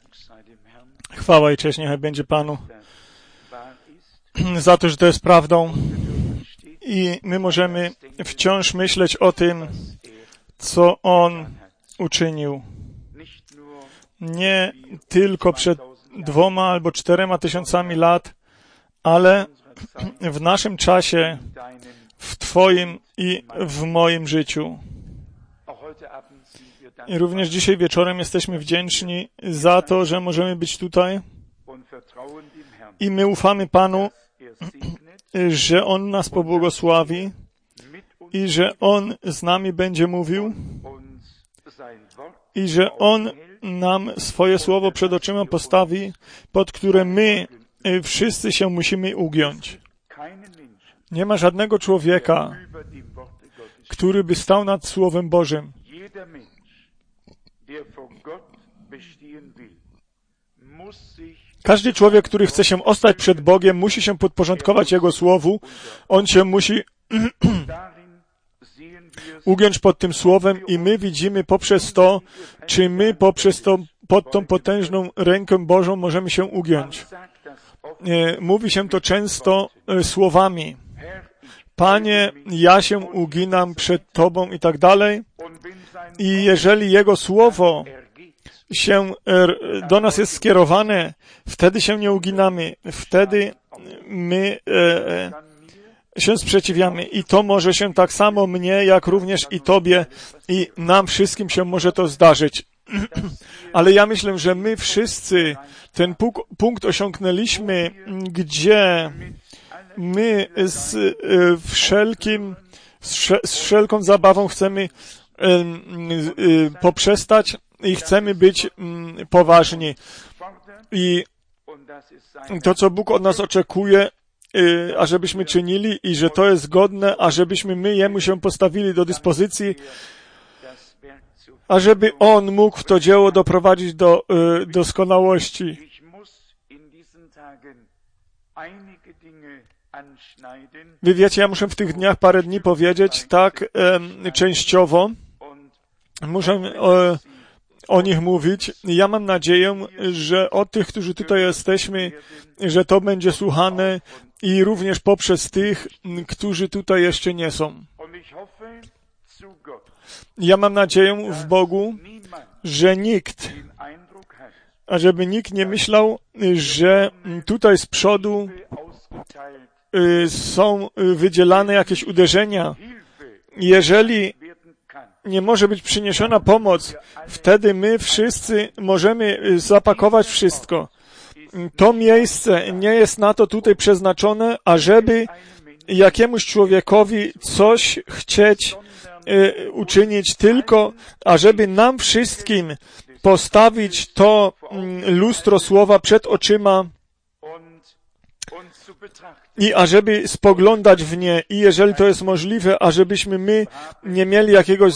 Chwała i cześć niechaj będzie Panu za to, że to jest prawdą i my możemy wciąż myśleć o tym, co On uczynił. Nie tylko przed 2 albo 4 tysiącami lat, ale w naszym czasie, w Twoim i w moim życiu. I również dzisiaj wieczorem jesteśmy wdzięczni za to, że możemy być tutaj i my ufamy Panu, że On nas pobłogosławi i że On z nami będzie mówił i że On nam swoje słowo przed oczyma postawi, pod które my wszyscy się musimy ugiąć. Nie ma żadnego człowieka, który by stał nad Słowem Bożym. Każdy człowiek, który chce się ostać przed Bogiem, musi się podporządkować Jego Słowu. On się musi ugiąć pod tym Słowem i my widzimy poprzez to, czy my pod tą potężną rękę Bożą możemy się ugiąć. Mówi się to często słowami. Panie, ja się uginam przed Tobą i tak dalej. I jeżeli Jego Słowo się do nas jest skierowane, wtedy się nie uginamy, wtedy my się sprzeciwiamy. I to może się tak samo mnie, jak również i Tobie, i nam wszystkim się może to zdarzyć. Ale ja myślę, że my wszyscy ten punkt osiągnęliśmy, gdzie my z wszelką zabawą chcemy poprzestać i chcemy być poważni. I to, co Bóg od nas oczekuje, ażebyśmy czynili i że to jest godne, ażebyśmy my Jemu się postawili do dyspozycji, ażeby On mógł to dzieło doprowadzić do doskonałości. Wy wiecie, ja muszę w tych dniach parę dni powiedzieć, tak częściowo. Muszę o nich mówić. Ja mam nadzieję, że od tych, którzy tutaj jesteśmy, że to będzie słuchane i również poprzez tych, którzy tutaj jeszcze nie są. Ja mam nadzieję w Bogu, że ażeby nikt nie myślał, że tutaj z przodu są wydzielane jakieś uderzenia. Jeżeli nie może być przyniesiona pomoc, wtedy my wszyscy możemy zapakować wszystko. To miejsce nie jest na to tutaj przeznaczone, ażeby jakiemuś człowiekowi coś chcieć uczynić, tylko ażeby nam wszystkim postawić to lustro słowa przed oczyma i ażeby spoglądać w nie i jeżeli to jest możliwe, ażebyśmy my nie mieli jakiegoś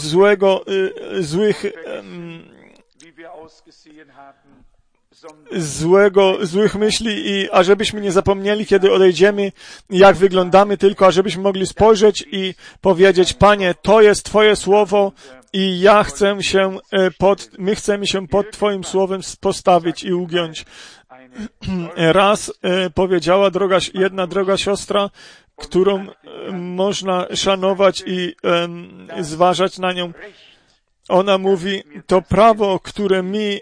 złych myśli i ażebyśmy nie zapomnieli, kiedy odejdziemy, jak wyglądamy, tylko ażebyśmy mogli spojrzeć i powiedzieć, Panie, to jest Twoje słowo i my chcemy się pod Twoim słowem postawić i ugiąć. Raz powiedziała jedna droga siostra, którą można szanować i zważać na nią. Ona mówi, to prawo, które mi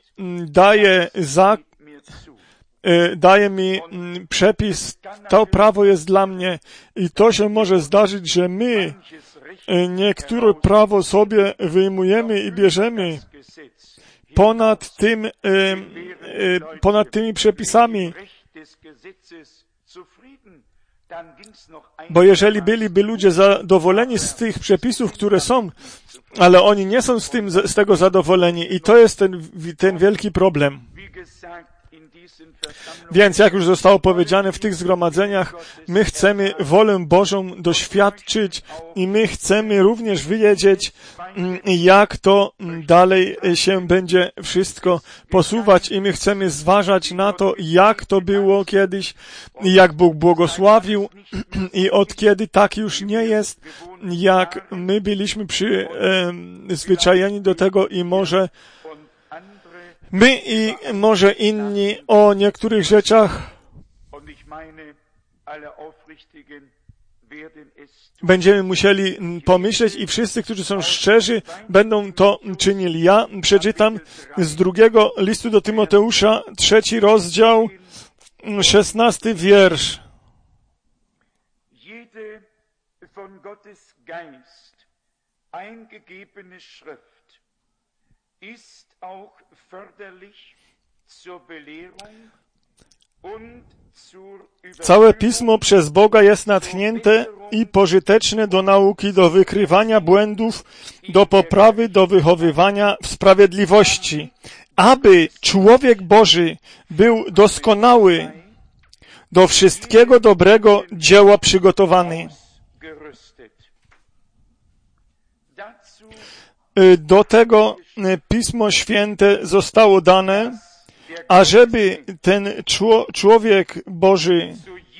daje mi przepis, to prawo jest dla mnie i to się może zdarzyć, że my niektóre prawo sobie wyjmujemy i bierzemy ponad tymi przepisami. Bo jeżeli byliby ludzie zadowoleni z tych przepisów, które są, ale oni nie są z tego zadowoleni i to jest ten wielki problem. Więc jak już zostało powiedziane w tych zgromadzeniach, my chcemy wolę Bożą doświadczyć i my chcemy również wiedzieć, jak to dalej się będzie wszystko posuwać i my chcemy zważać na to, jak to było kiedyś, jak Bóg błogosławił i od kiedy tak już nie jest, jak my byliśmy przyzwyczajeni do tego i może My i może inni o niektórych rzeczach będziemy musieli pomyśleć i wszyscy, którzy są szczerzy, będą to czynili. Ja przeczytam z 2 listu do Tymoteusza, 3 rozdział, 16 wiersz. Jede von Gottes Geist eingegebene Schrift ist auch förderlich zur Belehrung und Całe Pismo przez Boga jest natchnięte i pożyteczne do nauki, do wykrywania błędów, do poprawy, do wychowywania w sprawiedliwości, aby człowiek Boży był doskonały, do wszystkiego dobrego dzieła przygotowany. Do tego Pismo Święte zostało dane, ażeby ten człowiek Boży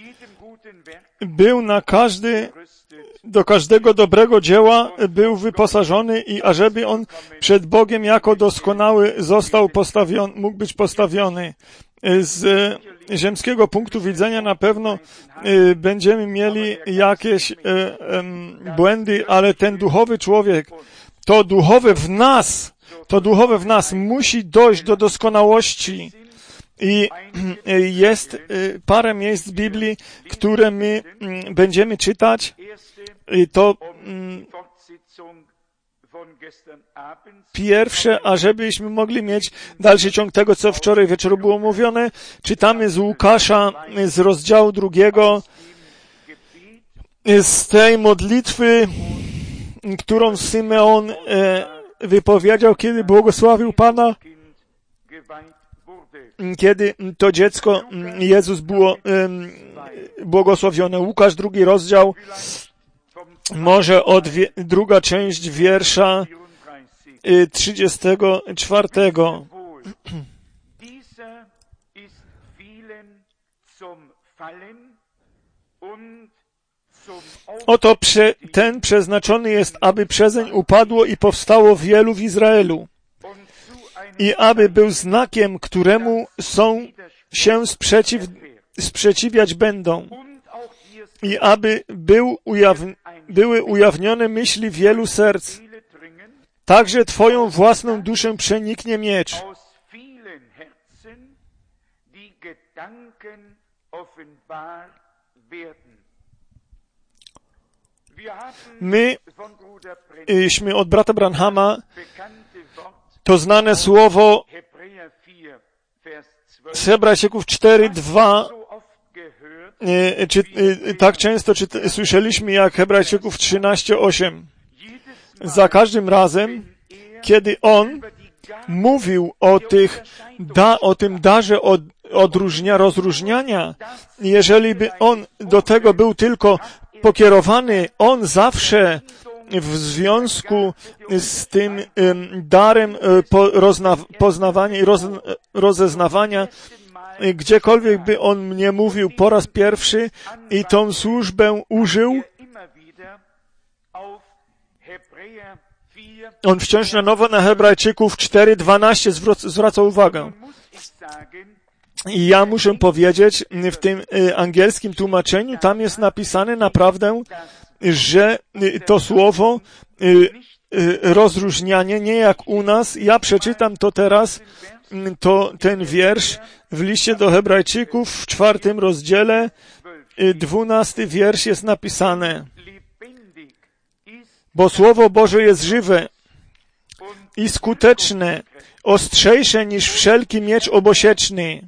był do każdego dobrego dzieła był wyposażony i ażeby on przed Bogiem jako doskonały został postawiony, mógł być postawiony. Z ziemskiego punktu widzenia na pewno będziemy mieli jakieś błędy, ale ten duchowy człowiek, to duchowe w nas musi dojść do doskonałości. I jest parę miejsc w Biblii, które my będziemy czytać. I to pierwsze, ażebyśmy mogli mieć dalszy ciąg tego, co wczoraj wieczór było mówione, czytamy z Łukasza, z rozdziału 2, z tej modlitwy, którą Symeon wypowiedział, kiedy błogosławił Pana, kiedy to dziecko Jezus było błogosławione. Łukasz 2 rozdział, może druga część wiersza 34. Oto ten przeznaczony jest, aby przezeń upadło i powstało wielu w Izraelu i aby był znakiem, któremu się sprzeciwiać będą i aby były ujawnione myśli wielu serc. Także Twoją własną duszę przeniknie miecz. Myśmy od brata Branhama to znane słowo z Hebrajczyków 4:2 tak często słyszeliśmy jak Hebrajczyków 13:8. Za każdym razem, kiedy on mówił o tym darze rozróżniania, jeżeli by on do tego był tylko pokierowany, on zawsze w związku z tym darem poznawania i rozeznawania, gdziekolwiek by on mnie mówił po raz pierwszy i tą służbę użył, on wciąż na nowo na Hebrajczyków 4:12 zwraca uwagę. I ja muszę powiedzieć, w tym angielskim tłumaczeniu tam jest napisane naprawdę, że to słowo rozróżnianie, nie jak u nas. Ja przeczytam to teraz, ten wiersz w liście do Hebrajczyków w 4 rozdziale, 12 wiersz jest napisane. Bo Słowo Boże jest żywe i skuteczne, ostrzejsze niż wszelki miecz obosieczny,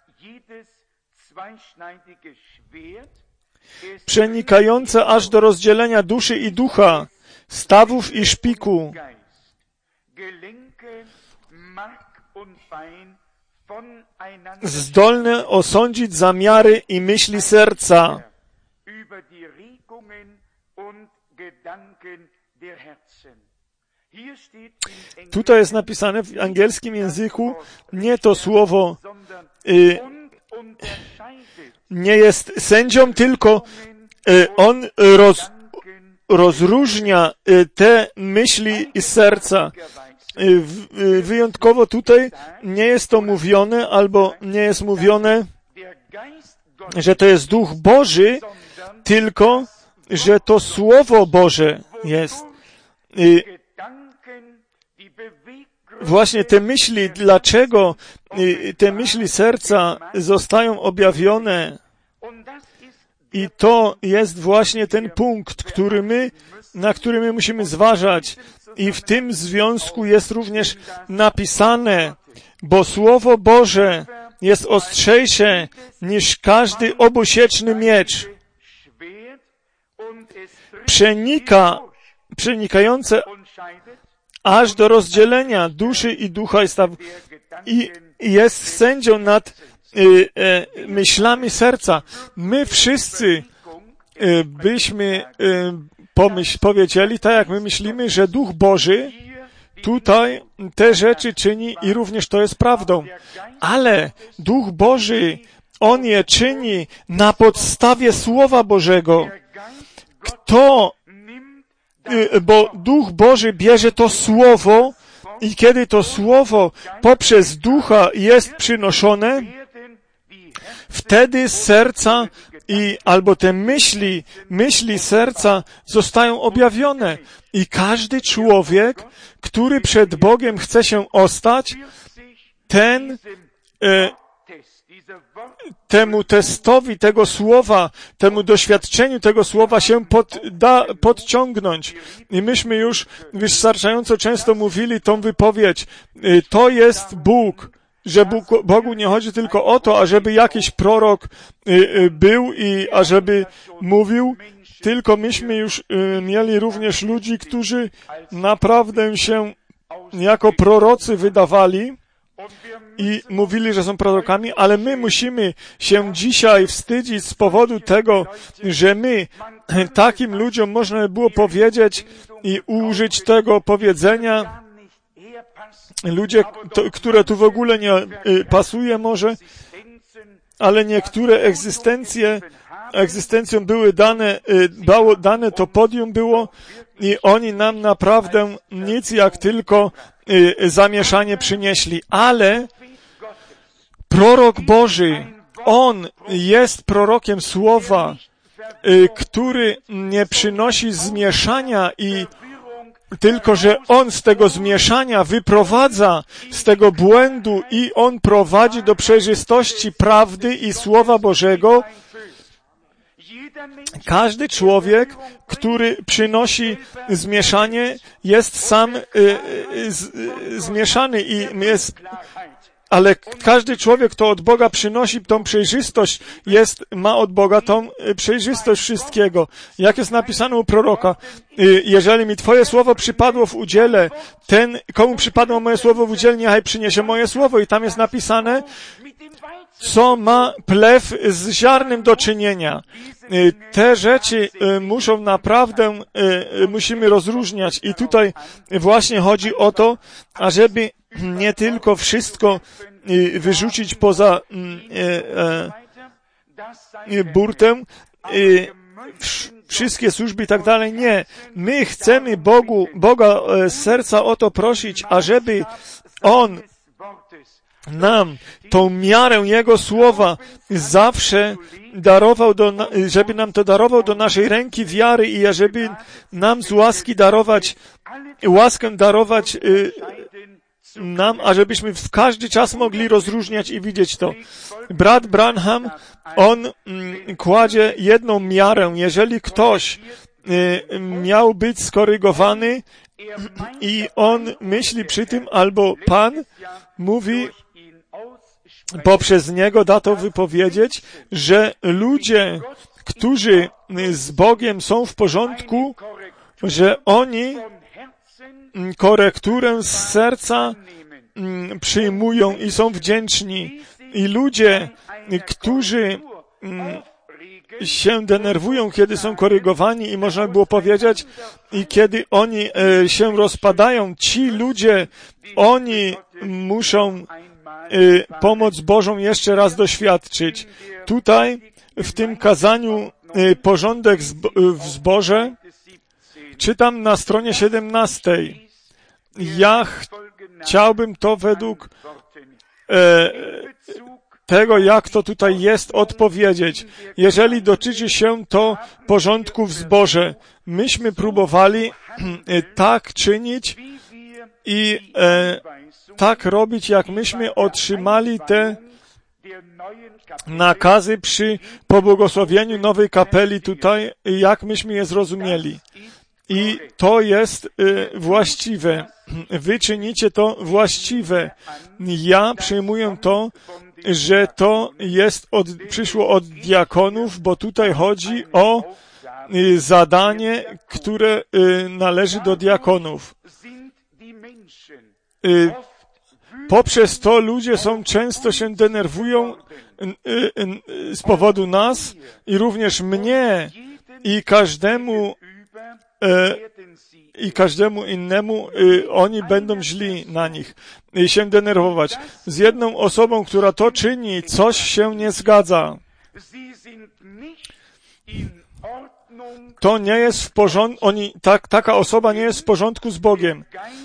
przenikające aż do rozdzielenia duszy i ducha, stawów i szpiku, zdolne osądzić zamiary i myśli serca. Tutaj jest napisane w angielskim języku, nie to słowo nie jest sędzią, tylko on rozróżnia te myśli i serca. wyjątkowo tutaj nie jest to mówione, albo nie jest mówione, że to jest Duch Boży, tylko, że to Słowo Boże jest. Właśnie te myśli, dlaczego te myśli serca zostają objawione, i to jest właśnie ten punkt, na który my musimy zważać. I w tym związku jest również napisane, bo Słowo Boże jest ostrzejsze niż każdy obusieczny miecz, przenikające aż do rozdzielenia duszy i ducha i jest sędzią nad myślami serca. My wszyscy byśmy powiedzieli, tak jak my myślimy, że Duch Boży tutaj te rzeczy czyni i również to jest prawdą. Ale Duch Boży, On je czyni na podstawie Słowa Bożego. Bo Duch Boży bierze to Słowo i kiedy to Słowo poprzez Ducha jest przynoszone, wtedy serca albo te myśli serca zostają objawione. I każdy człowiek, który przed Bogiem chce się ostać, temu testowi tego słowa, temu doświadczeniu tego słowa się podciągnąć. I myśmy już wystarczająco często mówili tą wypowiedź. To jest Bóg, że Bogu nie chodzi tylko o to, ażeby jakiś prorok był i ażeby mówił, tylko myśmy już mieli również ludzi, którzy naprawdę się jako prorocy wydawali i mówili, że są prorokami, ale my musimy się dzisiaj wstydzić z powodu tego, że my takim ludziom można by było powiedzieć i użyć tego powiedzenia, ludzie, które tu w ogóle nie pasuje może, ale niektóre egzystencjom było dane to podium było i oni nam naprawdę nic jak tylko zamieszanie przynieśli. Ale prorok Boży, on jest prorokiem Słowa, który nie przynosi zmieszania tylko że on z tego zmieszania wyprowadza z tego błędu i on prowadzi do przejrzystości prawdy i Słowa Bożego. Każdy człowiek, który przynosi zmieszanie, jest sam zmieszany ale każdy człowiek, kto od Boga przynosi tą przejrzystość, ma od Boga tą przejrzystość wszystkiego. Jak jest napisane u proroka, jeżeli mi Twoje słowo przypadło w udziale, komu przypadło moje słowo w udziale, niechaj przyniesie moje słowo. I tam jest napisane, co ma plew z ziarnem do czynienia. Te rzeczy musimy rozróżniać. I tutaj właśnie chodzi o to, ażeby nie tylko wszystko wyrzucić poza burtę, wszystkie służby i tak dalej. Nie. My chcemy Boga z serca o to prosić, ażeby On nam tą miarę Jego Słowa zawsze darował, żeby nam to darował do naszej ręki wiary i ażeby nam z łaski łaskę darować nam, ażebyśmy w każdy czas mogli rozróżniać i widzieć to. Brat Branham, on kładzie jedną miarę. Jeżeli ktoś miał być skorygowany i on myśli przy tym, albo Pan mówi poprzez niego, da to wypowiedzieć, że ludzie, którzy z Bogiem są w porządku, że oni korekturę z serca przyjmują i są wdzięczni. I ludzie, którzy się denerwują, kiedy są korygowani i można by było powiedzieć, i kiedy oni się rozpadają, ci ludzie, oni muszą pomoc Bożą jeszcze raz doświadczyć. Tutaj, w tym kazaniu porządek w zborze, czytam na stronie 17. Ja chciałbym to według tego, jak to tutaj jest, odpowiedzieć. Jeżeli dotyczy się to porządku w zborze, myśmy próbowali tak czynić i tak robić, jak myśmy otrzymali te nakazy przy pobłogosławieniu nowej kapeli tutaj, jak myśmy je zrozumieli. I to jest właściwe. Wy czynicie to właściwe. Ja przyjmuję to, że to jest przyszło od diakonów, bo tutaj chodzi o zadanie, które należy do diakonów. Poprzez to ludzie często się denerwują z powodu nas i również mnie i każdemu innemu oni będą źli na nich i się denerwować. Z jedną osobą, która to czyni, coś się nie zgadza. To nie jest w porządku, taka osoba nie jest w porządku z Bogiem,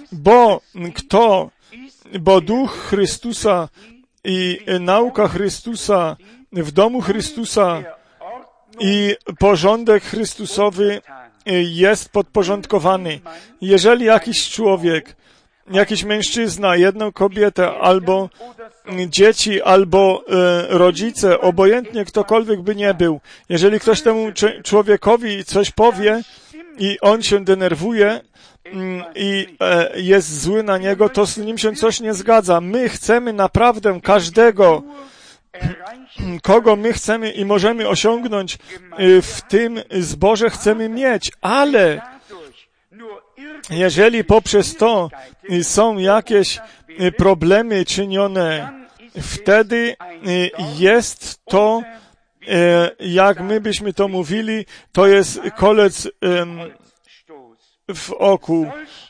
bo Duch Chrystusa i nauka Chrystusa w domu Chrystusa i porządek Chrystusowy jest podporządkowany. Jeżeli jakiś człowiek, jakiś mężczyzna, jedną kobietę, albo dzieci, albo rodzice, obojętnie ktokolwiek by nie był, jeżeli ktoś temu człowiekowi coś powie i on się denerwuje i jest zły na niego, to z nim się coś nie zgadza. My chcemy naprawdę każdego, kogo my chcemy i możemy osiągnąć w tym zborze, chcemy mieć, ale jeżeli poprzez to są jakieś problemy czynione, wtedy jest to, jak my byśmy to mówili, to jest kolec w oku.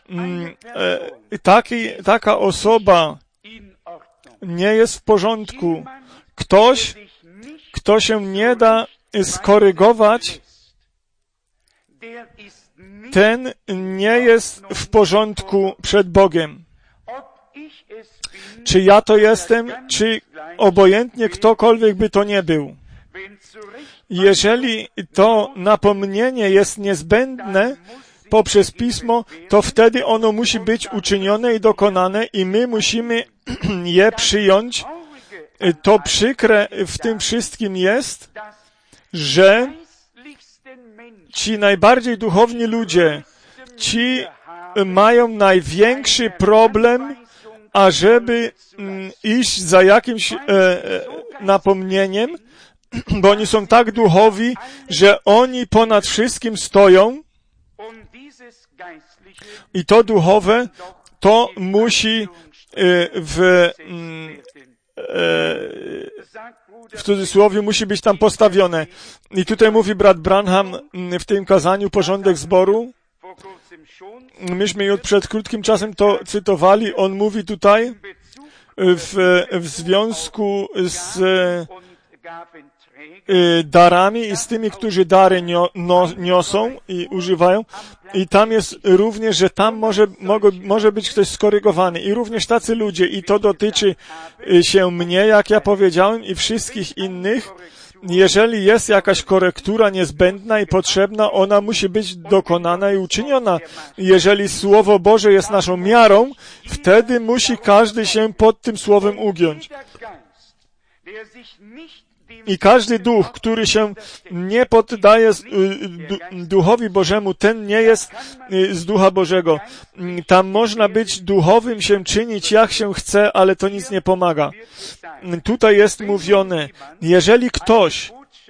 Taka osoba nie jest w porządku. Ktoś, kto się nie da skorygować, ten nie jest w porządku przed Bogiem. Czy ja to jestem, czy obojętnie ktokolwiek by to nie był. Jeżeli to napomnienie jest niezbędne poprzez Pismo, to wtedy ono musi być uczynione i dokonane i my musimy je przyjąć. To przykre w tym wszystkim jest, że ci najbardziej duchowni ludzie, ci mają największy problem, ażeby iść za jakimś napomnieniem, bo oni są tak duchowi, że oni ponad wszystkim stoją i to duchowe, to musi w cudzysłowie musi być tam postawione. I tutaj mówi brat Branham w tym kazaniu porządek zboru. Myśmy już przed krótkim czasem to cytowali. On mówi tutaj w związku z darami i z tymi, którzy dary niosą i używają. I tam jest również, że tam może być ktoś skorygowany. I również tacy ludzie. I to dotyczy się mnie, jak ja powiedziałem, i wszystkich innych. Jeżeli jest jakaś korektura niezbędna i potrzebna, ona musi być dokonana i uczyniona. Jeżeli Słowo Boże jest naszą miarą, wtedy musi każdy się pod tym Słowem ugiąć. I każdy duch, który się nie poddaje Duchowi Bożemu, ten nie jest z Ducha Bożego. Tam można być duchowym, się czynić jak się chce, ale to nic nie pomaga. Tutaj jest mówione, jeżeli ktoś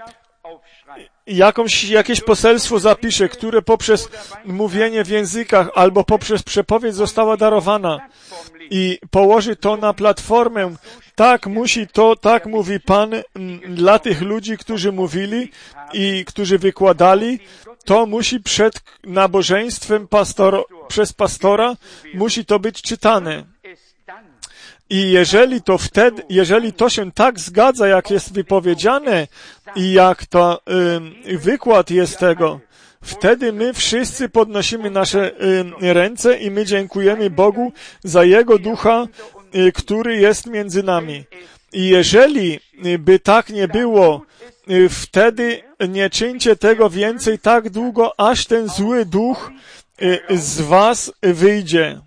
jakieś poselstwo zapisze, które poprzez mówienie w językach albo poprzez przepowiedź została darowana i położy to na platformę, tak mówi Pan dla tych ludzi, którzy mówili i którzy wykładali, to musi przed nabożeństwem przez pastora musi to być czytane. I jeżeli to się tak zgadza, jak jest wypowiedziane i jak to wykład jest tego, wtedy my wszyscy podnosimy nasze ręce i my dziękujemy Bogu za Jego Ducha, który jest między nami. I jeżeli by tak nie było, wtedy nie czyńcie tego więcej tak długo, aż ten zły duch z was wyjdzie.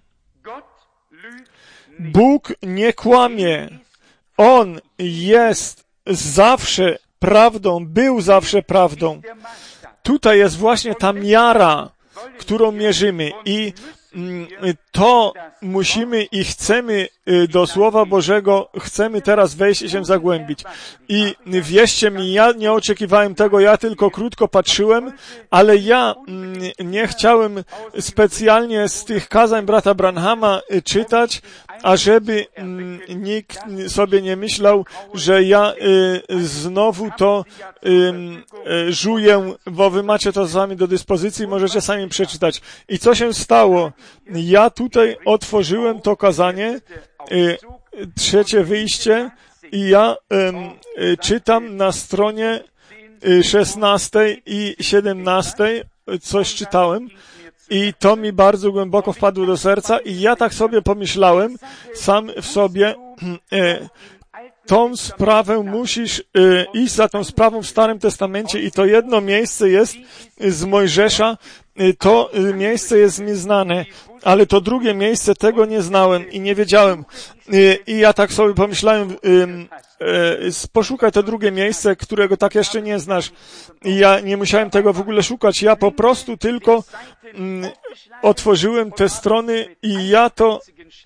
Bóg nie kłamie. On jest zawsze prawdą, był zawsze prawdą. Tutaj jest właśnie ta miara, którą mierzymy i to musimy i chcemy do Słowa Bożego, chcemy teraz wejść i się zagłębić. I wierzcie mi, ja nie oczekiwałem tego, ja tylko krótko patrzyłem, ale ja nie chciałem specjalnie z tych kazań brata Branhama czytać, ażeby nikt sobie nie myślał, że ja znowu to żuję, bo wy macie to sami do dyspozycji, możecie sami przeczytać. I co się stało? Ja tutaj otworzyłem to kazanie, trzecie wyjście, i ja czytam na stronie 16 i 17, coś czytałem, i to mi bardzo głęboko wpadło do serca i ja tak sobie pomyślałem, sam w sobie, tą sprawę musisz iść za tą sprawą w Starym Testamencie i to jedno miejsce jest z Mojżesza, to miejsce jest mi znane, ale to drugie miejsce tego nie znałem i nie wiedziałem. I ja tak sobie pomyślałem, poszukaj to drugie miejsce, którego tak jeszcze nie znasz. I ja nie musiałem tego w ogóle szukać. Ja po prostu tylko otworzyłem te strony i ja to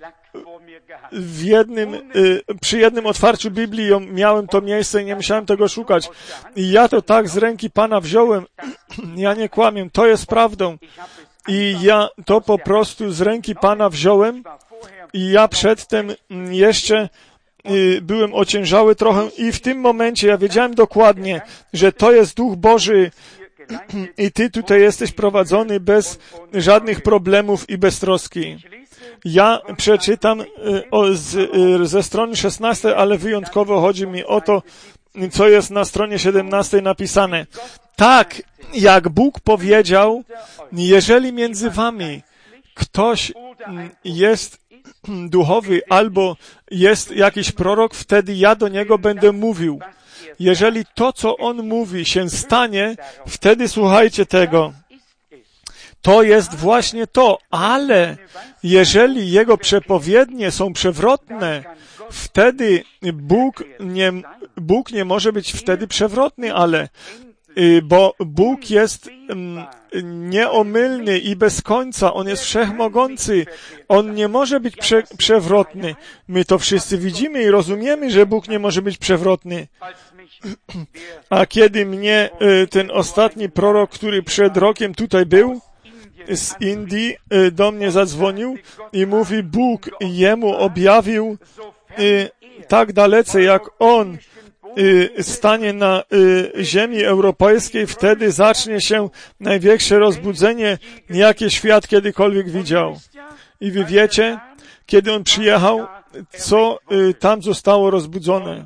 przy jednym otwarciu Biblii miałem to miejsce i nie musiałem tego szukać. I ja to tak z ręki Pana wziąłem. Ja nie kłamię, to jest prawdą. I ja to po prostu z ręki Pana wziąłem i ja przedtem jeszcze byłem ociężały trochę i w tym momencie ja wiedziałem dokładnie, że to jest Duch Boży i Ty tutaj jesteś prowadzony bez żadnych problemów i bez troski. Ja przeczytam ze strony 16, ale wyjątkowo chodzi mi o to, co jest na stronie 17 napisane. Tak, jak Bóg powiedział, jeżeli między wami ktoś jest duchowy albo jest jakiś prorok, wtedy ja do niego będę mówił. Jeżeli to, co on mówi, się stanie, wtedy słuchajcie tego. To jest właśnie to, ale jeżeli jego przepowiednie są przewrotne, wtedy Bóg nie może być wtedy przewrotny, ale bo Bóg jest nieomylny i bez końca, On jest wszechmogący, On nie może być przewrotny. My to wszyscy widzimy i rozumiemy, że Bóg nie może być przewrotny. A kiedy mnie ten ostatni prorok, który przed rokiem tutaj był, z Indii, do mnie zadzwonił i mówi, Bóg jemu objawił tak dalece, jak on stanie na ziemi europejskiej, wtedy zacznie się największe rozbudzenie, jakie świat kiedykolwiek widział. I wy wiecie, kiedy on przyjechał, co tam zostało rozbudzone.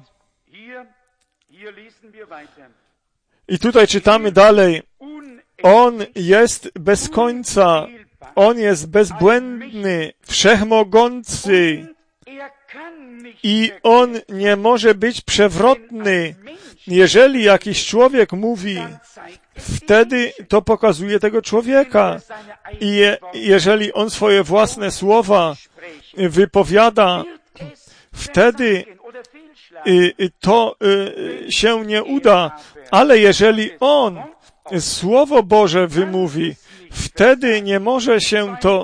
I tutaj czytamy dalej. On jest bez końca, On jest bezbłędny, wszechmogący i On nie może być przewrotny. Jeżeli jakiś człowiek mówi, wtedy to pokazuje tego człowieka. I jeżeli on swoje własne słowa wypowiada, wtedy to się nie uda. Ale jeżeli on Słowo Boże wymówi, wtedy nie może się to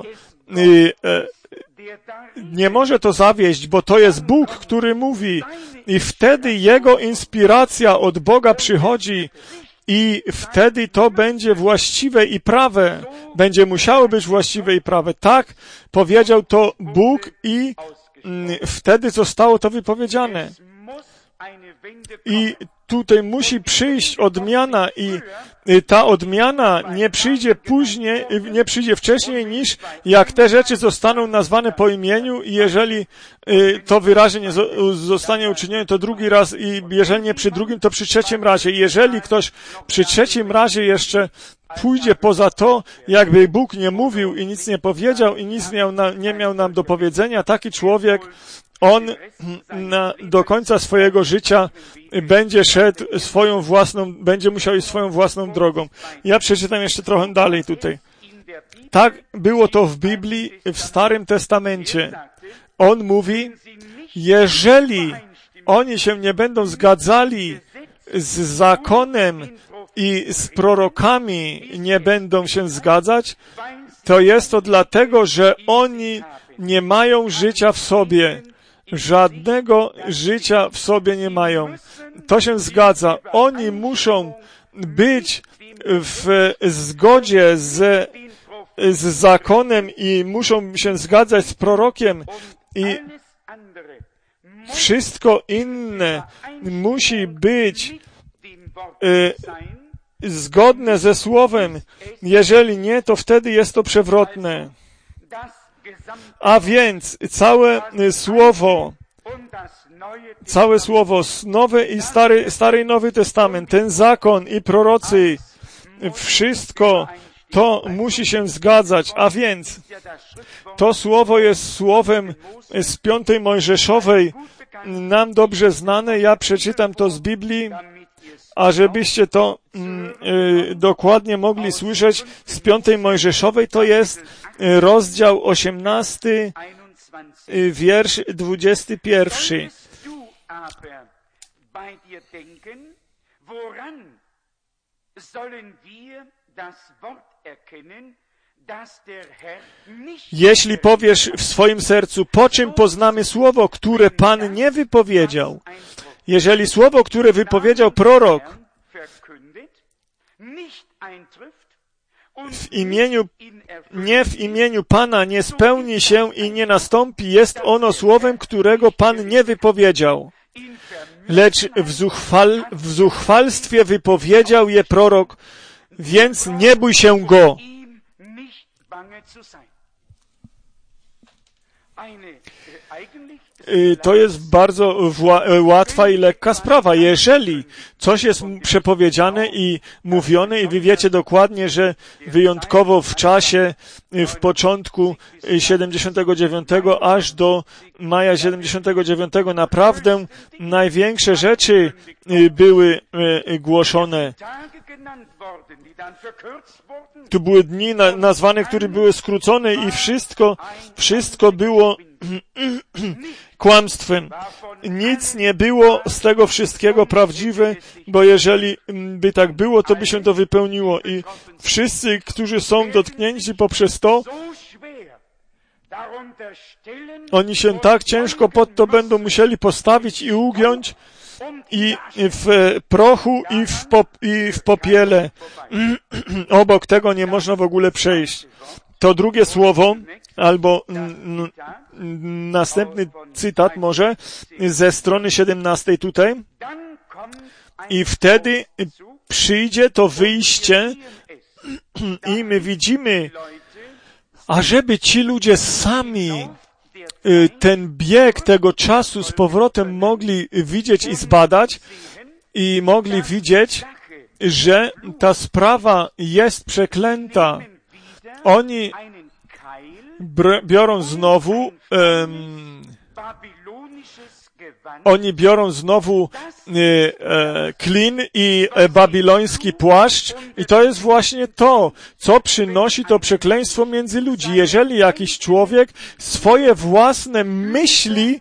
nie może to zawieść, bo to jest Bóg, który mówi i wtedy Jego inspiracja od Boga przychodzi i wtedy to będzie właściwe i prawe. Będzie musiało być właściwe i prawe. Tak powiedział to Bóg i wtedy zostało to wypowiedziane. I tutaj musi przyjść odmiana i ta odmiana nie przyjdzie później, nie przyjdzie wcześniej, niż jak te rzeczy zostaną nazwane po imieniu i jeżeli to wyraźnie zostanie uczynione, to drugi raz i jeżeli nie przy drugim, to przy trzecim razie. Jeżeli ktoś przy trzecim razie jeszcze pójdzie poza to, jakby Bóg nie mówił i nic nie powiedział i nic nie miał nam do powiedzenia, taki człowiek, on do końca swojego życia będzie szedł będzie musiał iść swoją własną drogą. Ja przeczytam jeszcze trochę dalej tutaj. Tak było to w Biblii, w Starym Testamencie. On mówi, jeżeli oni się nie będą zgadzali z zakonem i z prorokami, nie będą się zgadzać, to jest to dlatego, że oni nie mają życia w sobie. Żadnego życia w sobie nie mają. To się zgadza. Oni muszą być w zgodzie z zakonem i muszą się zgadzać z prorokiem i wszystko inne musi być zgodne ze Słowem. Jeżeli nie, to wtedy jest to przewrotne. A więc całe Słowo, Stary i Nowy Testament, ten zakon i prorocy, wszystko to musi się zgadzać. A więc to Słowo jest Słowem z 5 Mojżeszowej, nam dobrze znane. Ja przeczytam to z Biblii, a żebyście to dokładnie mogli słyszeć, z 5 Mojżeszowej to jest rozdział 18, wiersz 21. Jeśli powiesz w swoim sercu, po czym poznamy słowo, które Pan nie wypowiedział, jeżeli słowo, które wypowiedział prorok, nie w imieniu Pana nie spełni się i nie nastąpi, jest ono słowem, którego Pan nie wypowiedział. Lecz w zuchwalstwie wypowiedział je prorok, więc nie bój się go. To jest bardzo łatwa i lekka sprawa. Jeżeli coś jest przepowiedziane i mówione i wy wiecie dokładnie, że wyjątkowo w czasie, w początku 79 aż do maja 79 naprawdę największe rzeczy były głoszone. Tu były dni nazwane, które były skrócone i wszystko było kłamstwem. Nic nie było z tego wszystkiego prawdziwe, bo jeżeli by tak było, to by się to wypełniło. I wszyscy, którzy są dotknięci poprzez to, oni się tak ciężko pod to będą musieli postawić i ugiąć, i w prochu, i w popiele. Obok tego nie można w ogóle przejść. To drugie słowo, albo następny cytat może, ze strony 17 tutaj. I wtedy przyjdzie to wyjście i my widzimy, ażeby ci ludzie sami ten bieg tego czasu z powrotem mogli widzieć i zbadać i mogli widzieć, że ta sprawa jest przeklęta. Oni biorą znowu klin i babiloński płaszcz i to jest właśnie to, co przynosi to przekleństwo między ludzi. Jeżeli jakiś człowiek swoje własne myśli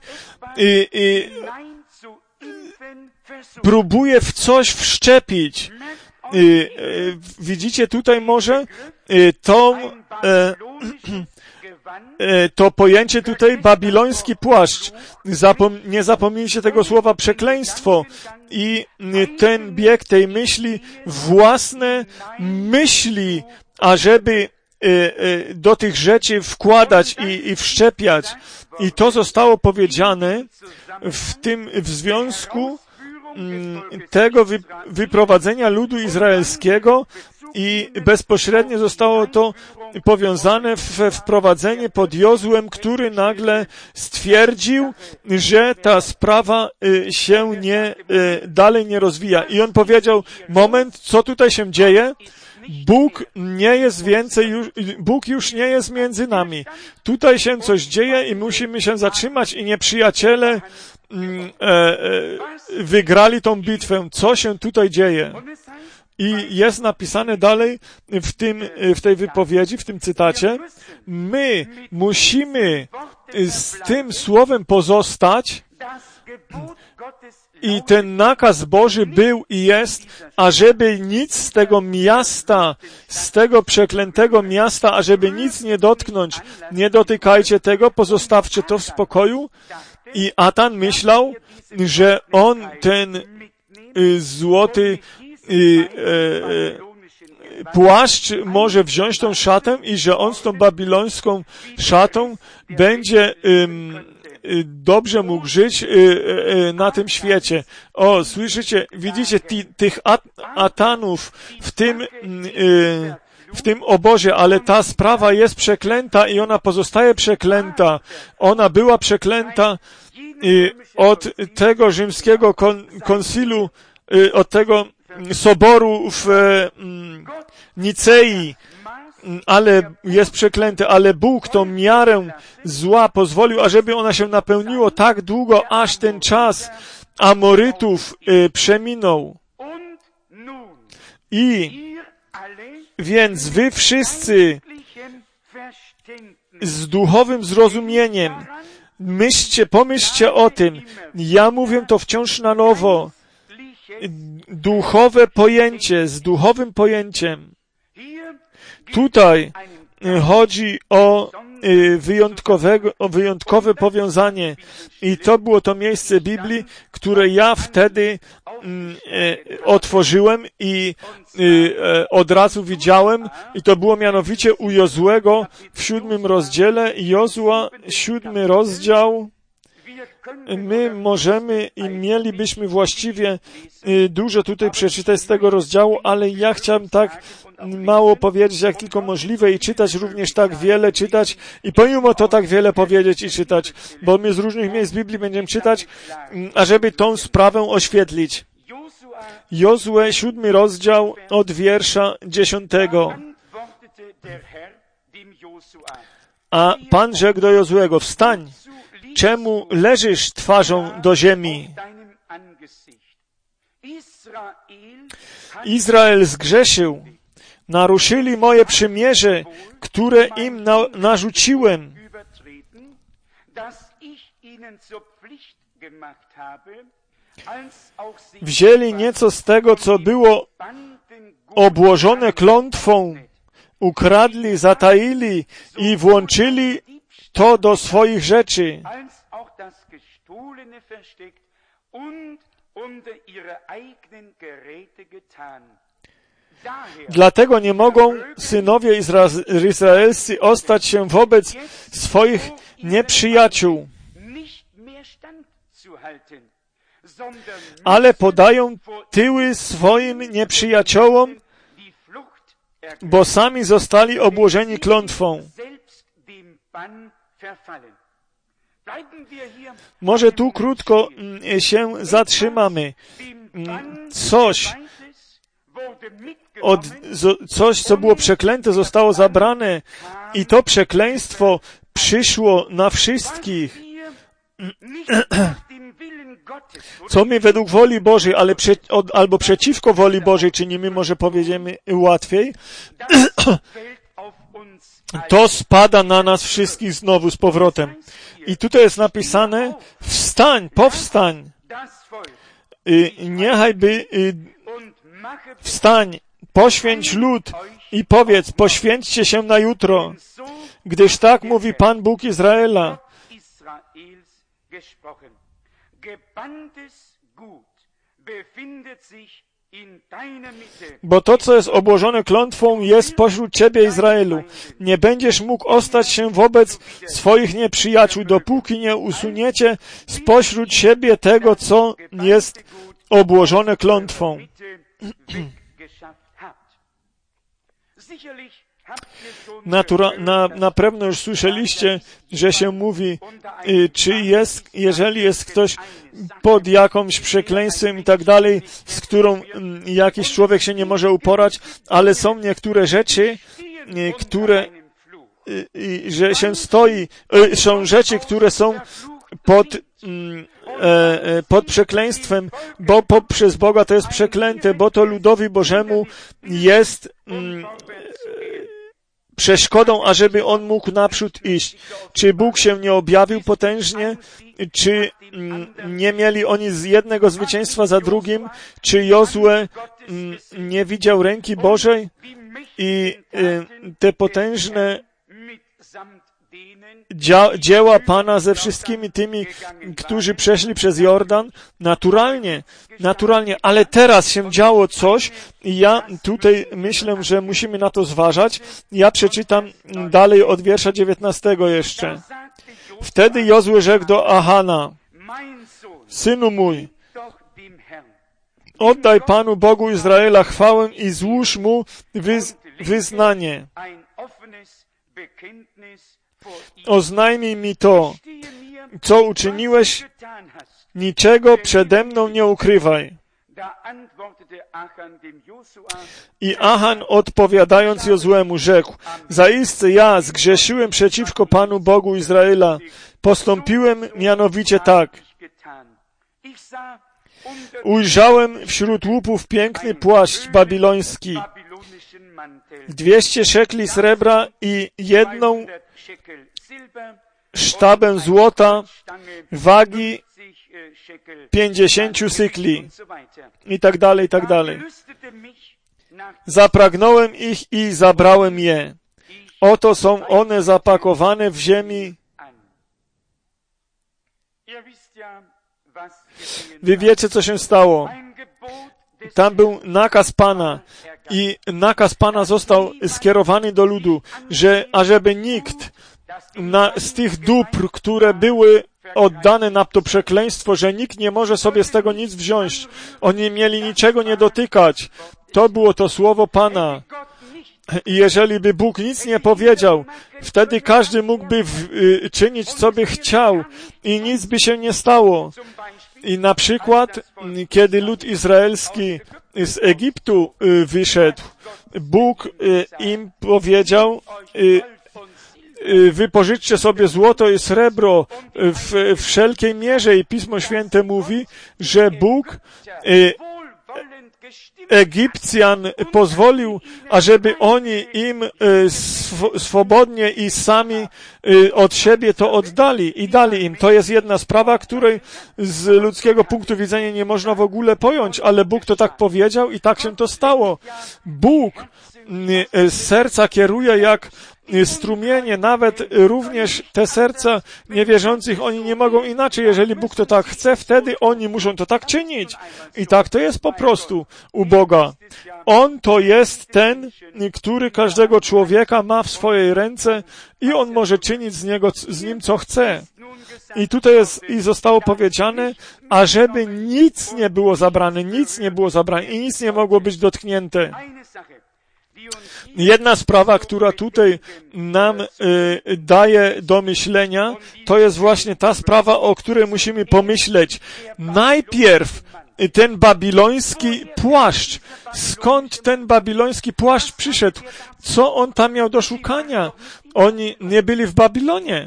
próbuje w coś wszczepić, widzicie tutaj może to pojęcie tutaj babiloński płaszcz. Nie zapomnijcie tego słowa przekleństwo i ten bieg tej myśli, własne myśli, ażeby do tych rzeczy wkładać i wszczepiać. I to zostało powiedziane w związku tego wyprowadzenia ludu izraelskiego i bezpośrednio zostało to powiązane we wprowadzenie pod Jozłem, który nagle stwierdził, że ta sprawa się dalej nie rozwija. I on powiedział, moment, co tutaj się dzieje? Bóg już nie jest między nami. Tutaj się coś dzieje i musimy się zatrzymać i nieprzyjaciele wygrali tą bitwę. Co się tutaj dzieje? I jest napisane dalej w tej wypowiedzi, w tym cytacie, my musimy z tym słowem pozostać i ten nakaz Boży był i jest, ażeby nic z tego miasta, z tego przeklętego miasta, ażeby nic nie dotknąć, nie dotykajcie tego, pozostawcie to w spokoju. I Atan myślał, że on ten złoty płaszcz może wziąć tą szatę i że on z tą babilońską szatą będzie dobrze mógł żyć na tym świecie. O, słyszycie, widzicie tych Atanów w tym obozie, ale ta sprawa jest przeklęta i ona pozostaje przeklęta. Ona była przeklęta od tego rzymskiego konsylu, od tego soboru w Nicei, ale jest przeklęty, ale Bóg tą miarę zła pozwolił, ażeby ona się napełniła tak długo, aż ten czas Amorytów przeminął. I więc wy wszyscy z duchowym zrozumieniem pomyślcie o tym. Ja mówię to wciąż na nowo. Duchowe pojęcie, z duchowym pojęciem. Tutaj chodzi o wyjątkowe powiązanie. I to było to miejsce Biblii, które ja wtedy otworzyłem i od razu widziałem. I to było mianowicie u Jozłego w 7 rozdziale. Jozua, 7 rozdział. My możemy i mielibyśmy właściwie dużo tutaj przeczytać z tego rozdziału, ale ja chciałem tak mało powiedzieć, jak tylko możliwe i czytać również tak wiele, czytać i pomimo to tak wiele powiedzieć i czytać, bo my z różnych miejsc Biblii będziemy czytać, ażeby tą sprawę oświetlić. Jozue, 7 rozdział od wiersza 10. A Pan rzekł do Jozłego, wstań, czemu leżysz twarzą do ziemi? Izrael zgrzeszył, naruszyli moje przymierze, które im narzuciłem. Wzięli nieco z tego, co było obłożone klątwą, ukradli, zataili i włączyli to do swoich rzeczy. Dlatego nie mogą synowie izraelscy ostać się wobec swoich nieprzyjaciół, ale podają tyły swoim nieprzyjaciołom, bo sami zostali obłożeni klątwą. Może tu krótko się zatrzymamy. Coś, co było przeklęte, zostało zabrane i to przekleństwo przyszło na wszystkich. Co my według woli Bożej, albo przeciwko woli Bożej czynimy, może powiemy łatwiej, to spada na nas wszystkich znowu z powrotem. I tutaj jest napisane, wstań, powstań. Wstań, poświęć lud i powiedz, poświęćcie się na jutro, gdyż tak mówi Pan Bóg Izraela. Bo to, co jest obłożone klątwą, jest pośród Ciebie, Izraelu. Nie będziesz mógł ostać się wobec swoich nieprzyjaciół, dopóki nie usuniecie spośród siebie tego, co jest obłożone klątwą. Na pewno już słyszeliście, że się mówi, jeżeli jest ktoś pod jakimś przekleństwem i tak dalej, z którą jakiś człowiek się nie może uporać, ale są niektóre rzeczy, że się stoi, są rzeczy, które są pod przekleństwem, bo poprzez Boga to jest przeklęte, bo to ludowi Bożemu jest przeszkodą, ażeby on mógł naprzód iść. Czy Bóg się nie objawił potężnie? Czy nie mieli oni z jednego zwycięstwa za drugim? Czy Jozue nie widział ręki Bożej? I te potężne dzieła Pana ze wszystkimi tymi, którzy przeszli przez Jordan, naturalnie, ale teraz się działo coś i ja tutaj myślę, że musimy na to zważać. Ja przeczytam dalej od wiersza 19 jeszcze. Wtedy Jozue rzekł do Ahana: synu mój, oddaj Panu Bogu Izraela chwałę i złóż Mu wyznanie. Oznajmij mi to, co uczyniłeś, niczego przede mną nie ukrywaj. I Achan odpowiadając Jozuemu rzekł: zaiste ja zgrzeszyłem przeciwko Panu Bogu Izraela. Postąpiłem mianowicie tak. Ujrzałem wśród łupów piękny płaszcz babiloński, 200 szekli srebra i jedną sztabę złota wagi 50 sykli i tak dalej, i tak dalej. Zapragnąłem ich i zabrałem je. Oto są one zapakowane w ziemi. Wy wiecie, co się stało. Tam był nakaz Pana i nakaz Pana został skierowany do ludu, że ażeby nikt z tych dóbr, które były oddane na to przekleństwo, że nikt nie może sobie z tego nic wziąć. Oni mieli niczego nie dotykać. To było to słowo Pana. I jeżeli by Bóg nic nie powiedział, wtedy każdy mógłby czynić, co by chciał i nic by się nie stało. I na przykład, kiedy lud izraelski z Egiptu wyszedł, Bóg im powiedział: wypożyczcie sobie złoto i srebro w wszelkiej mierze. I Pismo Święte mówi, że Bóg Egipcjan pozwolił, ażeby oni im swobodnie i sami od siebie to oddali i dali im. To jest jedna sprawa, której z ludzkiego punktu widzenia nie można w ogóle pojąć, ale Bóg to tak powiedział i tak się to stało. Bóg z serca kieruje jak strumienie, nawet również te serca niewierzących, oni nie mogą inaczej. Jeżeli Bóg to tak chce, wtedy oni muszą to tak czynić. I tak to jest po prostu u Boga. On to jest ten, który każdego człowieka ma w swojej ręce i on może czynić z nim co chce. I tutaj zostało powiedziane, ażeby nic nie było zabrane i nic nie mogło być dotknięte. Jedna sprawa, która tutaj nam daje do myślenia, to jest właśnie ta sprawa, o której musimy pomyśleć. Najpierw ten babiloński płaszcz. Skąd ten babiloński płaszcz przyszedł? Co on tam miał do szukania? Oni nie byli w Babilonie.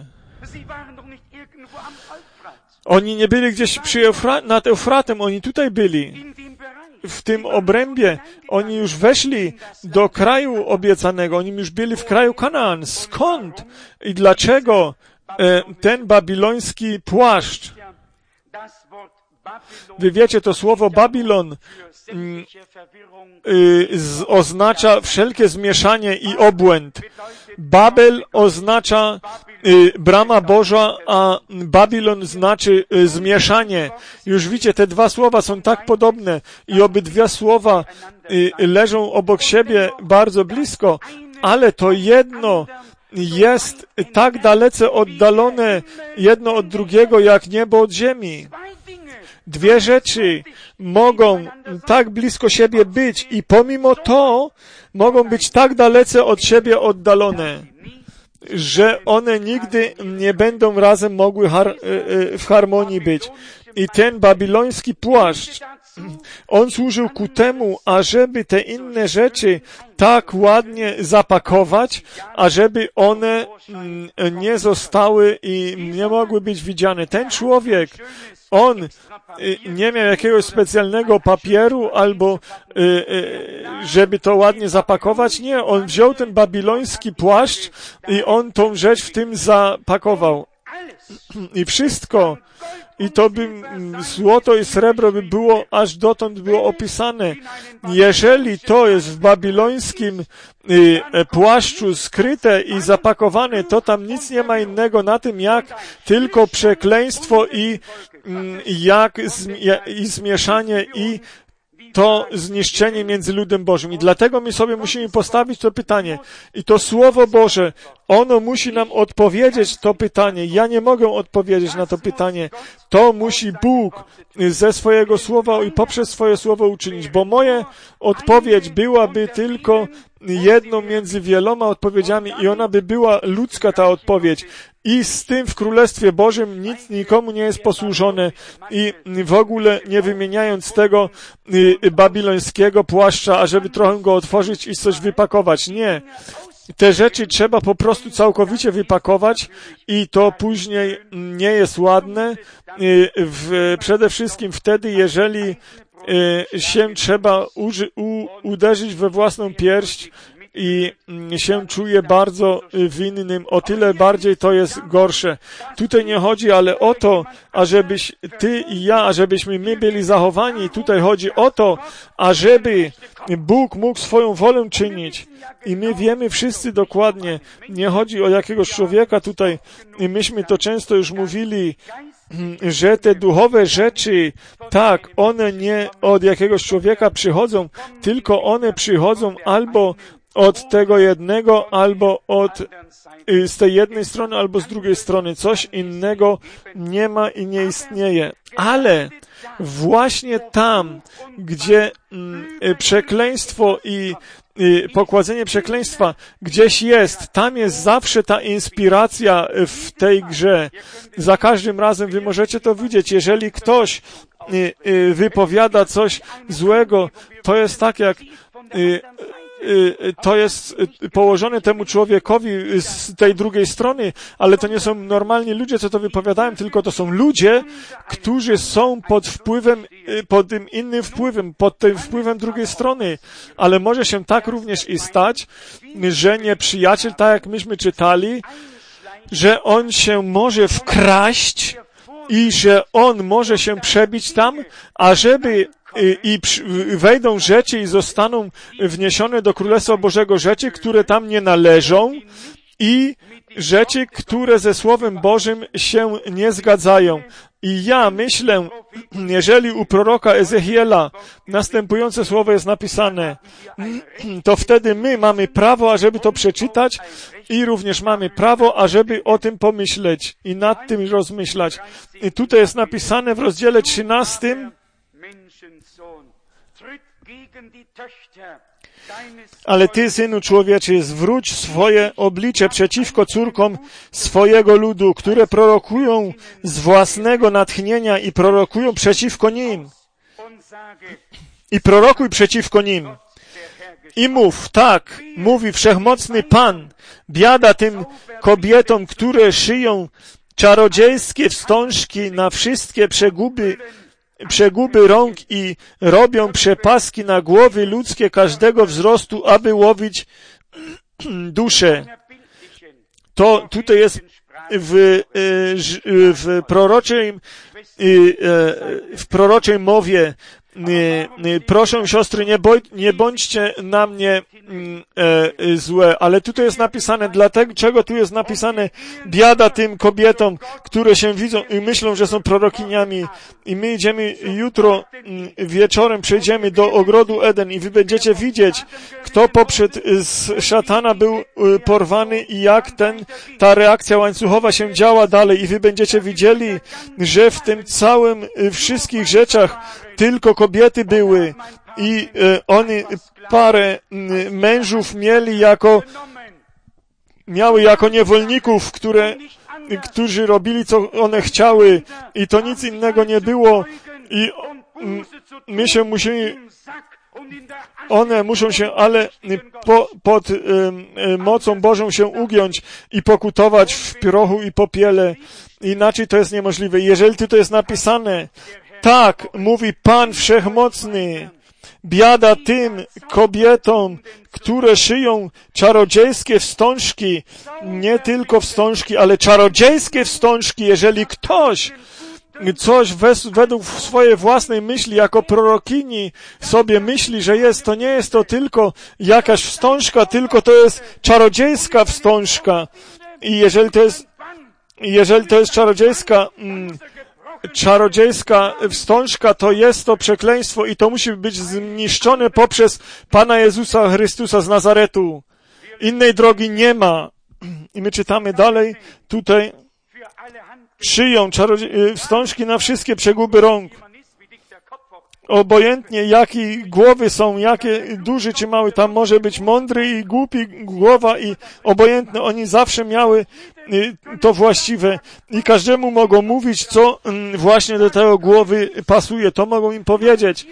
Oni nie byli gdzieś nad Eufratem, oni tutaj byli. W tym obrębie oni już weszli do kraju obiecanego, oni już byli w kraju Kanaan. Skąd i dlaczego ten babiloński płaszcz? Wy wiecie, to słowo Babilon oznacza wszelkie zmieszanie i obłęd. Babel oznacza brama Boża, a Babilon znaczy zmieszanie. Już widzicie, te dwa słowa są tak podobne i obydwa słowa leżą obok siebie bardzo blisko, ale to jedno jest tak dalece oddalone jedno od drugiego, jak niebo od ziemi. Dwie rzeczy mogą tak blisko siebie być i pomimo to mogą być tak dalece od siebie oddalone, że one nigdy nie będą razem mogły w harmonii być. I ten babiloński płaszcz, on służył ku temu, ażeby te inne rzeczy tak ładnie zapakować, ażeby one nie zostały i nie mogły być widziane. Ten człowiek, on nie miał jakiegoś specjalnego papieru albo żeby to ładnie zapakować. Nie, on wziął ten babiloński płaszcz i on tą rzecz w tym zapakował. I wszystko, i to by złoto i srebro by było, aż dotąd było opisane. Jeżeli to jest w babilońskim płaszczu skryte i zapakowane, to tam nic nie ma innego na tym, jak tylko przekleństwo i zmieszanie i to zniszczenie między ludem Bożym. I dlatego my sobie musimy postawić to pytanie. I to Słowo Boże, ono musi nam odpowiedzieć to pytanie. Ja nie mogę odpowiedzieć na to pytanie. To musi Bóg ze swojego Słowa i poprzez swoje Słowo uczynić, bo moja odpowiedź byłaby tylko jedną między wieloma odpowiedziami i ona by była ludzka, ta odpowiedź. I z tym w Królestwie Bożym nic nikomu nie jest posłużone i w ogóle nie wymieniając tego babilońskiego płaszcza, ażeby trochę go otworzyć i coś wypakować. Nie. Te rzeczy trzeba po prostu całkowicie wypakować i to później nie jest ładne. Przede wszystkim wtedy, jeżeli się trzeba uderzyć we własną pierś i się czuje bardzo winnym, o tyle bardziej to jest gorsze. Tutaj nie chodzi ale o to, ażebyś ty i ja, ażebyśmy my byli zachowani. Tutaj chodzi o to, ażeby Bóg mógł swoją wolę czynić. I my wiemy wszyscy dokładnie, nie chodzi o jakiegoś człowieka tutaj, i myśmy to często już mówili, że te duchowe rzeczy, tak, one nie od jakiegoś człowieka przychodzą, tylko one przychodzą albo od tego jednego, albo z tej jednej strony, albo z drugiej strony. Coś innego nie ma i nie istnieje. Ale właśnie tam, gdzie przekleństwo i pokładzenie przekleństwa gdzieś jest, tam jest zawsze ta inspiracja w tej grze. Za każdym razem wy możecie to widzieć. Jeżeli ktoś wypowiada coś złego, to jest tak jak to jest położone temu człowiekowi z tej drugiej strony, ale to nie są normalni ludzie, co to wypowiadają, tylko to są ludzie, którzy są pod wpływem, pod tym innym wpływem, pod tym wpływem drugiej strony. Ale może się tak również i stać, że nieprzyjaciel, tak jak myśmy czytali, że on się może wkraść i że on może się przebić tam, ażeby wejdą rzeczy i zostaną wniesione do Królestwa Bożego rzeczy, które tam nie należą i rzeczy, które ze Słowem Bożym się nie zgadzają. I ja myślę, jeżeli u proroka Ezechiela następujące słowo jest napisane, to wtedy my mamy prawo, ażeby to przeczytać i również mamy prawo, ażeby o tym pomyśleć i nad tym rozmyślać. I tutaj jest napisane w rozdziale 13, ale ty, synu człowieczy, zwróć swoje oblicze przeciwko córkom swojego ludu, które prorokują z własnego natchnienia i prorokują przeciwko nim. I prorokuj przeciwko nim. I mów, tak, mówi Wszechmocny Pan, biada tym kobietom, które szyją czarodziejskie wstążki na wszystkie przeguby rąk i robią przepaski na głowy ludzkie każdego wzrostu, aby łowić duszę. To tutaj jest w proroczej mowie proszę siostry, nie bądźcie na mnie złe, ale tutaj jest napisane, dlaczego tu jest napisane biada tym kobietom, które się widzą i myślą, że są prorokiniami. I my idziemy jutro wieczorem, przejdziemy do ogrodu Eden i wy będziecie widzieć, kto poprzed szatana był porwany i jak ta reakcja łańcuchowa się działa dalej. I wy będziecie widzieli, że w tym całym, wszystkich rzeczach tylko kobiety były i oni parę mężów miały jako niewolników, którzy robili, co one chciały i to nic innego nie było i my się musimy, one muszą się, ale pod mocą Bożą się ugiąć i pokutować w prochu i popiele. Inaczej to jest niemożliwe. Jeżeli tu to jest napisane, tak, mówi Pan Wszechmocny, biada tym kobietom, które szyją czarodziejskie wstążki, nie tylko wstążki, ale czarodziejskie wstążki. Jeżeli ktoś coś według swojej własnej myśli, jako prorokini sobie myśli, że to nie jest to tylko jakaś wstążka, tylko to jest czarodziejska wstążka. I jeżeli to jest czarodziejska wstążka, to jest to przekleństwo i to musi być zniszczone poprzez Pana Jezusa Chrystusa z Nazaretu. Innej drogi nie ma. I my czytamy dalej, tutaj szyją wstążki na wszystkie przeguby rąk. Obojętnie jakie głowy są, jakie duży czy mały, tam może być mądry i głupi głowa i obojętne, oni zawsze miały to właściwe i każdemu mogą mówić, co właśnie do tego głowy pasuje, to mogą im powiedzieć.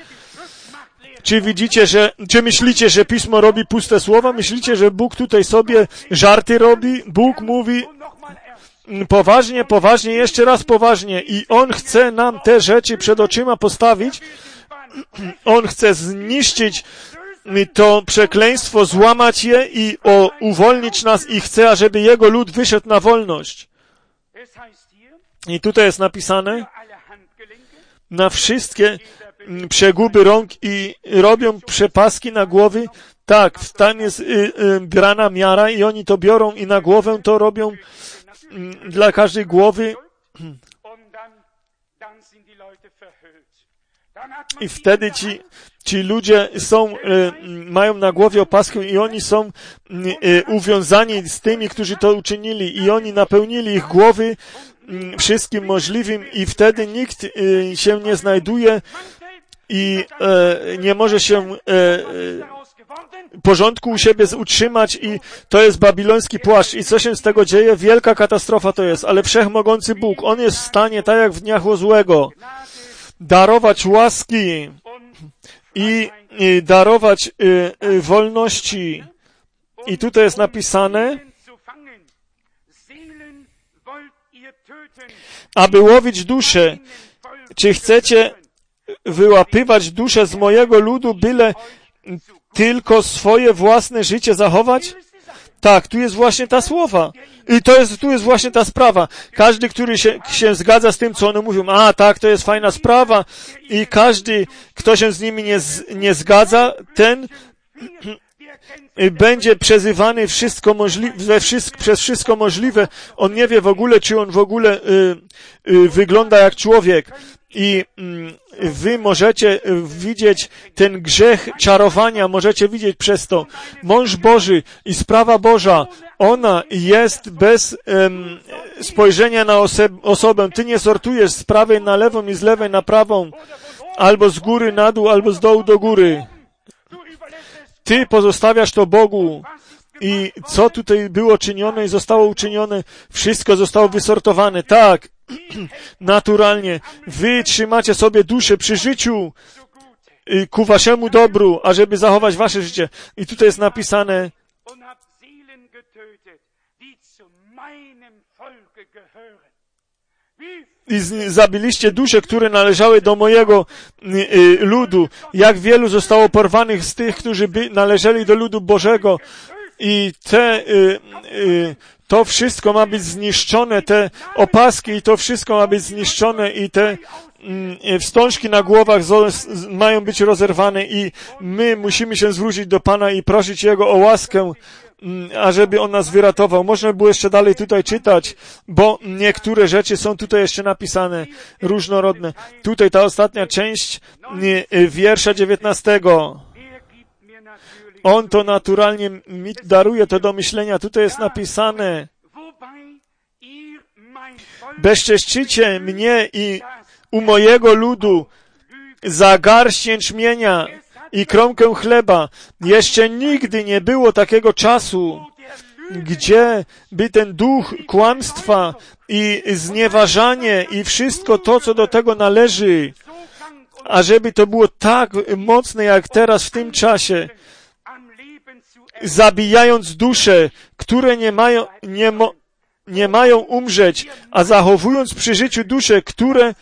Czy myślicie, że Pismo robi puste słowa? Myślicie, że Bóg tutaj sobie żarty robi? Bóg mówi poważnie, jeszcze raz poważnie i On chce nam te rzeczy przed oczyma postawić. On chce zniszczyć to przekleństwo, złamać je i uwolnić nas i chce, ażeby Jego lud wyszedł na wolność. I tutaj jest napisane na wszystkie przeguby rąk i robią przepaski na głowy. Tak, tam jest brana miara i oni to biorą i na głowę to robią dla każdej głowy. I wtedy ci ludzie mają na głowie opaskę i oni są uwiązani z tymi, którzy to uczynili i oni napełnili ich głowy wszystkim możliwym i wtedy nikt się nie znajduje i nie może się porządku u siebie utrzymać i to jest babiloński płaszcz. I co się z tego dzieje? Wielka katastrofa to jest, ale Wszechmogący Bóg, On jest w stanie, tak jak w dniach Jozłego, darować łaski i darować wolności. I tutaj jest napisane, aby łowić dusze. Czy chcecie wyłapywać dusze z mojego ludu, byle tylko swoje własne życie zachować? Tak, tu jest właśnie ta słowa. I tu jest właśnie ta sprawa. Każdy, który się zgadza z tym, co one mówią, tak, to jest fajna sprawa i każdy, kto się z nimi nie zgadza, ten będzie przezywany przez wszystko możliwe. On nie wie w ogóle, czy on w ogóle wygląda jak człowiek. I wy możecie widzieć ten grzech czarowania, możecie widzieć przez to. Mąż Boży i sprawa Boża, ona jest bez spojrzenia na osobę. Ty nie sortujesz z prawej na lewą i z lewej na prawą, albo z góry na dół, albo z dołu do góry. Ty pozostawiasz to Bogu. I co tutaj było czynione i zostało uczynione, wszystko zostało wysortowane. Tak, naturalnie. Wy trzymacie sobie duszę przy życiu ku waszemu dobru, ażeby zachować wasze życie. I tutaj jest napisane, i zabiliście dusze, które należały do mojego ludu. Jak wielu zostało porwanych z tych, którzy należeli do ludu Bożego. I to wszystko ma być zniszczone, te opaski i to wszystko ma być zniszczone i te wstążki na głowach mają być rozerwane i my musimy się zwrócić do Pana i prosić Jego o łaskę, ażeby On nas wyratował. Można by było jeszcze dalej tutaj czytać, bo niektóre rzeczy są tutaj jeszcze napisane, różnorodne. Tutaj ta ostatnia część wiersza 19. On to naturalnie mi daruje to do myślenia. Tutaj jest napisane: bezczeszczycie mnie i u mojego ludu za garść jęczmienia i kromkę chleba. Jeszcze nigdy nie było takiego czasu, gdzie by ten duch kłamstwa i znieważanie i wszystko to, co do tego należy, ażeby to było tak mocne jak teraz w tym czasie, zabijając dusze, które nie mają umrzeć, a zachowując przy życiu dusze, które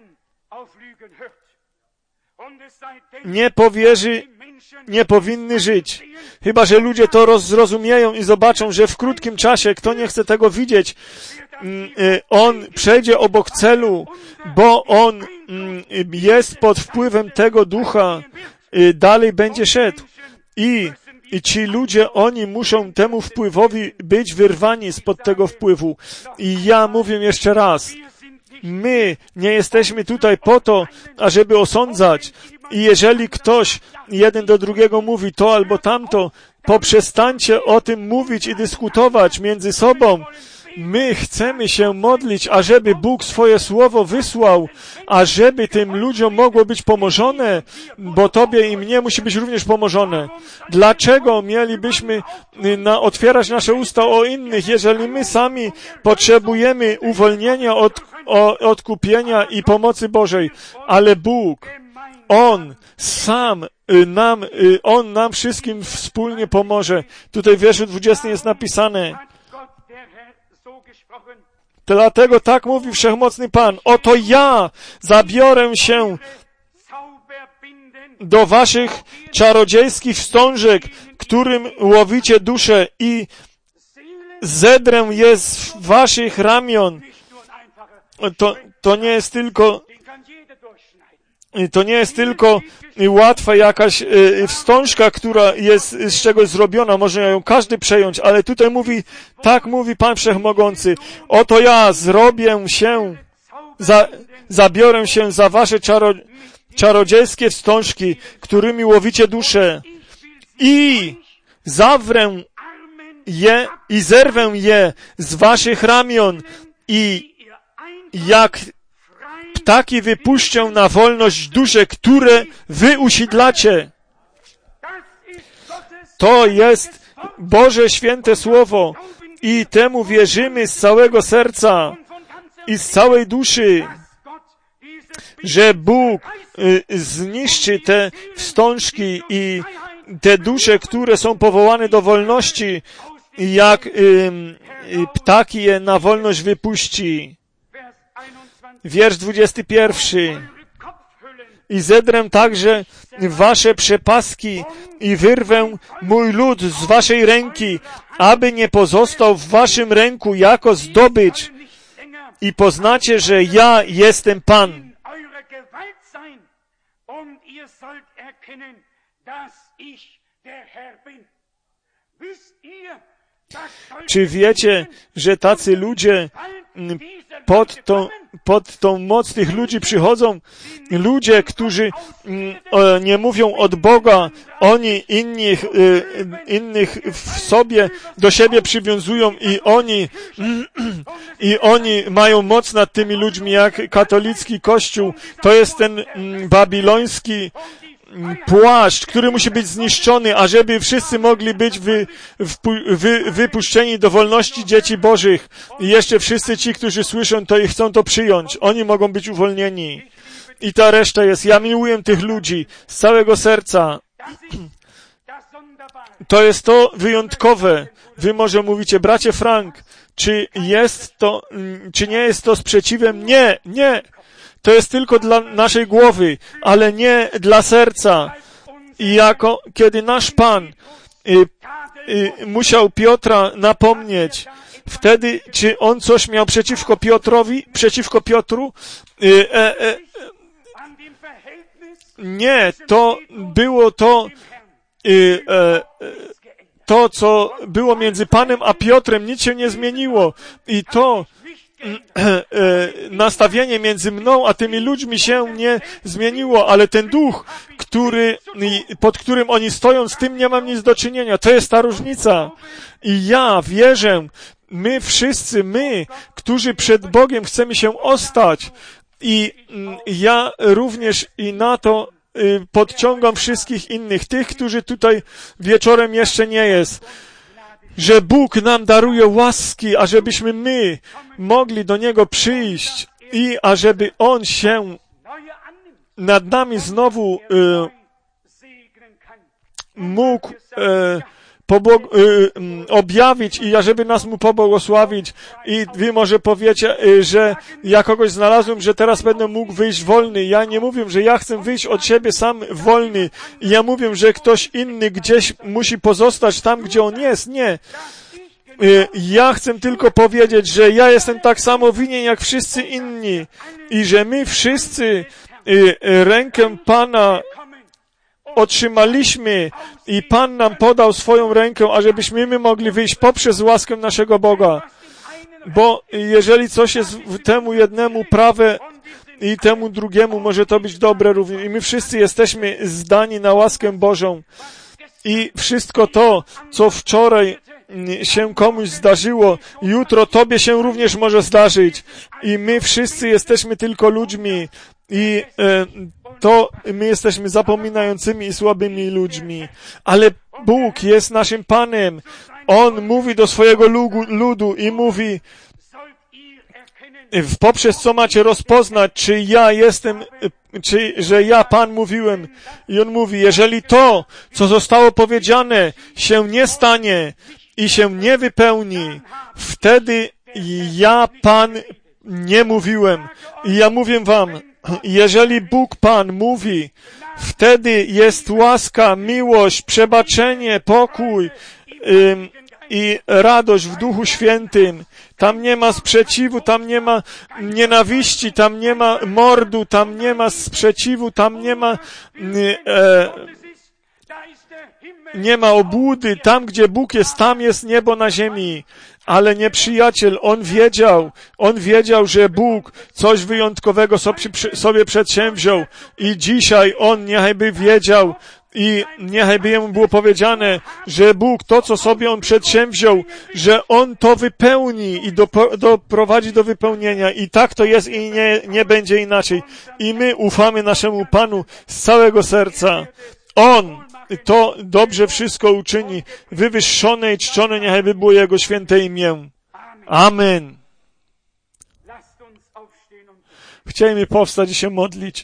nie powinny żyć. Chyba że ludzie to zrozumieją i zobaczą, że w krótkim czasie, kto nie chce tego widzieć, on przejdzie obok celu, bo on jest pod wpływem tego ducha, dalej będzie szedł. I ci ludzie, oni muszą temu wpływowi być wyrwani spod tego wpływu. I ja mówię jeszcze raz, my nie jesteśmy tutaj po to, ażeby osądzać. I jeżeli ktoś jeden do drugiego mówi to albo tamto, poprzestańcie o tym mówić i dyskutować między sobą. My chcemy się modlić, ażeby Bóg swoje słowo wysłał, ażeby tym ludziom mogło być pomożone, bo Tobie i mnie musi być również pomożone. Dlaczego mielibyśmy otwierać nasze usta o innych, jeżeli my sami potrzebujemy uwolnienia od odkupienia i pomocy Bożej? Ale Bóg, On nam wszystkim wspólnie pomoże. Tutaj w wierszu 20 jest napisane: dlatego tak mówi Wszechmocny Pan: oto ja zabiorę się do waszych czarodziejskich wstążek, którym łowicie dusze, i zedrę je z waszych ramion. To nie jest tylko łatwa jakaś wstążka, która jest z czegoś zrobiona, może ją każdy przejąć, ale tutaj tak mówi Pan Wszechmogący: oto ja zabiorę się za wasze czarodziejskie wstążki, którymi łowicie dusze, i zawrę je i zerwę je z waszych ramion, i jak ptaki wypuszczę na wolność dusze, które wy usidlacie. To jest Boże święte słowo i temu wierzymy z całego serca i z całej duszy, że Bóg zniszczy te wstążki i te dusze, które są powołane do wolności, jak ptaki je na wolność wypuści. Wiersz 21. I zedrę także wasze przepaski i wyrwę mój lud z waszej ręki, aby nie pozostał w waszym ręku jako zdobycz, i poznacie, że ja jestem Pan. Czy wiecie, że tacy ludzie pod tą moc tych ludzi przychodzą? Ludzie, którzy nie mówią od Boga, oni innych w sobie, do siebie przywiązują i oni mają moc nad tymi ludźmi, jak katolicki Kościół. To jest ten babiloński płaszcz, który musi być zniszczony, ażeby wszyscy mogli być wypuszczeni do wolności dzieci Bożych. I jeszcze wszyscy ci, którzy słyszą to i chcą to przyjąć, oni mogą być uwolnieni. I ta reszta jest. Ja miłuję tych ludzi z całego serca. To jest to wyjątkowe. Wy może mówicie: bracie Frank, czy nie jest to sprzeciwem? Nie. To jest tylko dla naszej głowy, ale nie dla serca. I kiedy nasz Pan musiał Piotra napomnieć Wtedy, czy on coś miał przeciwko Piotrowi, przeciwko Piotru? Nie, to było to, co było między Panem a Piotrem, nic się nie zmieniło. I to nastawienie między mną a tymi ludźmi się nie zmieniło, ale ten duch, pod którym oni stoją, z tym nie mam nic do czynienia. To jest ta różnica. I ja wierzę, my wszyscy, którzy przed Bogiem chcemy się ostać, i ja również i na to podciągam wszystkich innych, tych, którzy tutaj wieczorem jeszcze nie jest, że Bóg nam daruje łaski, ażebyśmy my mogli do Niego przyjść i ażeby On się nad nami znowu mógł objawić i ażeby nas mu pobłogosławić. I wy może powiecie, że ja kogoś znalazłem, że teraz będę mógł wyjść wolny. Ja nie mówię, że ja chcę wyjść od siebie sam wolny. I ja mówię, że ktoś inny gdzieś musi pozostać tam, gdzie on jest. Nie. Ja chcę tylko powiedzieć, że ja jestem tak samo winien jak wszyscy inni i że my wszyscy rękę Pana otrzymaliśmy i Pan nam podał swoją rękę, ażebyśmy my mogli wyjść poprzez łaskę naszego Boga. Bo jeżeli coś jest temu jednemu prawe i temu drugiemu, może to być dobre również. I my wszyscy jesteśmy zdani na łaskę Bożą. I wszystko to, co wczoraj się komuś zdarzyło, jutro tobie się również może zdarzyć. I my wszyscy jesteśmy tylko ludźmi. I to my jesteśmy zapominającymi i słabymi ludźmi. Ale Bóg jest naszym Panem. On mówi do swojego ludu i mówi, poprzez co macie rozpoznać, czy ja jestem, że ja, Pan, mówiłem. I On mówi, jeżeli to, co zostało powiedziane, się nie stanie i się nie wypełni, wtedy ja, Pan, nie mówiłem. I ja mówię wam, jeżeli Bóg Pan mówi, wtedy jest łaska, miłość, przebaczenie, pokój i radość w Duchu Świętym. Tam nie ma sprzeciwu, tam nie ma nienawiści, tam nie ma mordu, tam nie ma sprzeciwu, tam nie ma obłudy. Tam, gdzie Bóg jest, tam jest niebo na ziemi. Ale nieprzyjaciel, on wiedział, że Bóg coś wyjątkowego sobie przedsięwziął i dzisiaj on niechajby wiedział i niechajby jemu było powiedziane, że Bóg to, co sobie on przedsięwziął, że on to wypełni i doprowadzi do wypełnienia. I tak to jest i nie będzie inaczej. I my ufamy naszemu Panu z całego serca. On to dobrze wszystko uczyni. Wywyższone i czczone niechaj było Jego święte imię. Amen. Chcielibyśmy powstać i się modlić.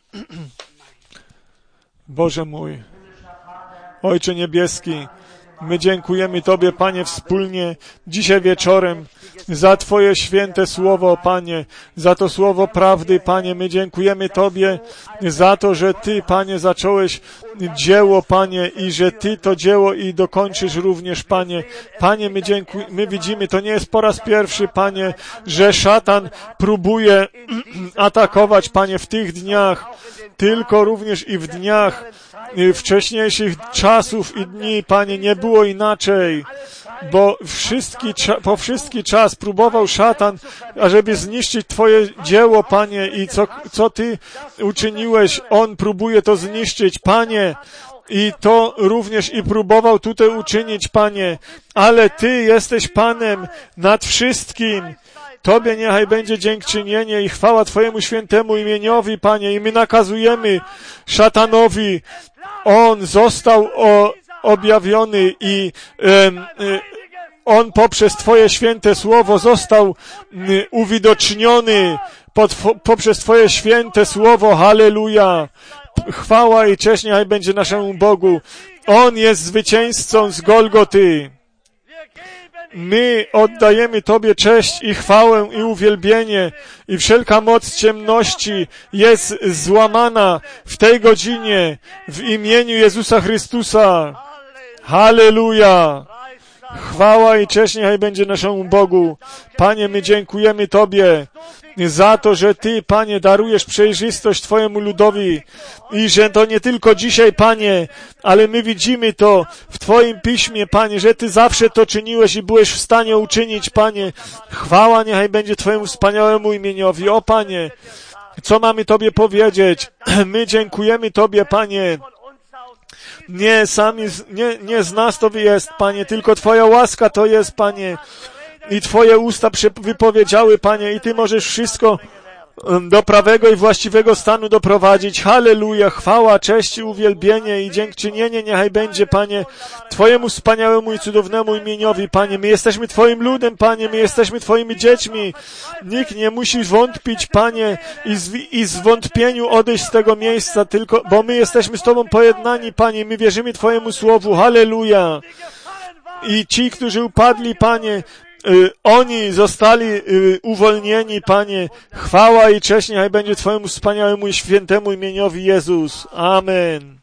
Boże mój, Ojcze Niebieski, my dziękujemy Tobie, Panie, wspólnie dzisiaj wieczorem za Twoje święte słowo, Panie, za to słowo prawdy, Panie. My dziękujemy Tobie za to, że Ty, Panie, zacząłeś dzieło, Panie, i że Ty to dzieło i dokończysz również, Panie. Panie, my widzimy, to nie jest po raz pierwszy, Panie, że szatan próbuje atakować, Panie, w tych dniach, tylko również i w dniach wcześniejszych czasów i dni, Panie, nie było inaczej, bo po wszystki czas próbował szatan, ażeby zniszczyć Twoje dzieło, Panie, i co Ty uczyniłeś, on próbuje to zniszczyć, Panie, i to również i próbował tutaj uczynić, Panie, ale Ty jesteś Panem nad wszystkim. Tobie niechaj będzie dziękczynienie i chwała Twojemu świętemu imieniowi, Panie, i my nakazujemy szatanowi, on został objawiony i on poprzez Twoje święte słowo został uwidoczniony poprzez Twoje święte słowo. Halleluja! Chwała i cześć niechaj będzie naszemu Bogu. On jest zwycięzcą z Golgoty. My oddajemy Tobie cześć i chwałę i uwielbienie i wszelka moc ciemności jest złamana w tej godzinie w imieniu Jezusa Chrystusa. Halleluja! Chwała i cześć niechaj będzie naszemu Bogu. Panie, my dziękujemy Tobie za to, że Ty, Panie, darujesz przejrzystość Twojemu ludowi i że to nie tylko dzisiaj, Panie, ale my widzimy to w Twoim Piśmie, Panie, że Ty zawsze to czyniłeś i byłeś w stanie uczynić, Panie. Chwała niechaj będzie Twojemu wspaniałemu imieniowi. O, Panie, co mamy Tobie powiedzieć? My dziękujemy Tobie, Panie. Nie z nas to jest, Panie, tylko Twoja łaska to jest, Panie. I Twoje usta wypowiedziały, Panie, i Ty możesz wszystko do prawego i właściwego stanu doprowadzić. Halleluja, chwała, cześć i uwielbienie i dziękczynienie niechaj będzie, Panie, Twojemu wspaniałemu i cudownemu imieniowi, Panie. My jesteśmy Twoim ludem, Panie, my jesteśmy Twoimi dziećmi. Nikt nie musi wątpić, Panie, i z wątpieniu odejść z tego miejsca, tylko, bo my jesteśmy z Tobą pojednani, Panie, my wierzymy Twojemu słowu. Halleluja. I ci, którzy upadli, Panie, oni zostali uwolnieni, Panie. Chwała i cześć niechaj będzie Twojemu wspaniałemu i świętemu imieniowi Jezus. Amen.